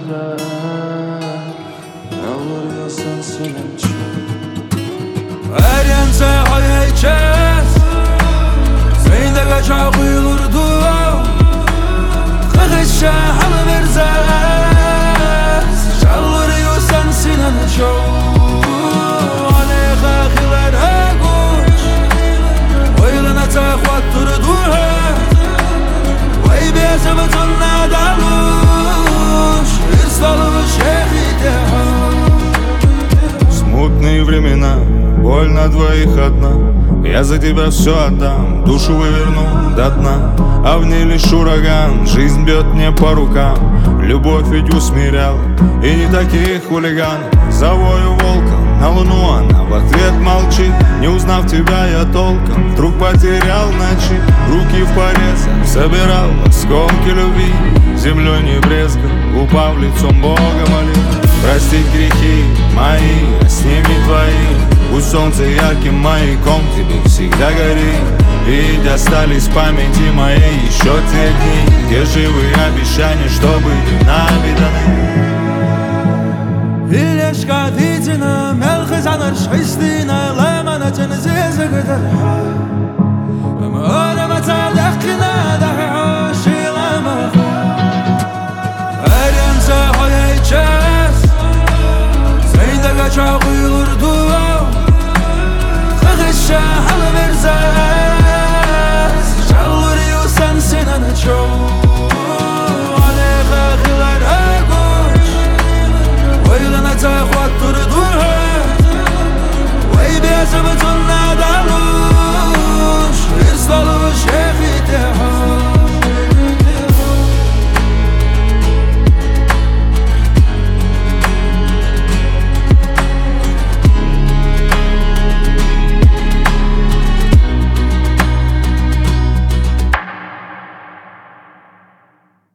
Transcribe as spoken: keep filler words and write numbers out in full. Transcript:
Yalvarıyorsan senin için. Eryense hayayçez Zeynde kaça kuyulurdu Kıkışça halı verzez Yalvarıyorsan senin için. Aleyha hiler heguç Oylana takwat durdu Vay bezemezin nadaluş Irsalış şehide. Смутные времена, боль на двоих одна. Я за тебя все отдам, душу выверну до дна. А в ней лишь ураган, жизнь бьет мне по рукам. Любовь ведь усмиряла, и не таких хулиганов. Завою волком на луну, она в ответ молчит. Не узнав тебя я толком, вдруг потерял ночи. Руки в порезах, собирал осколки любви. Землей не брезгал, упав лицом Бога молил. Простить грехи мои, а с ними твои. Пусть солнце ярким маяком тебе всегда горит. Ведь остались в памяти моей еще те дни, где живые обещания, что были наведаны. Илешка видина, мелхизанар шестина, лема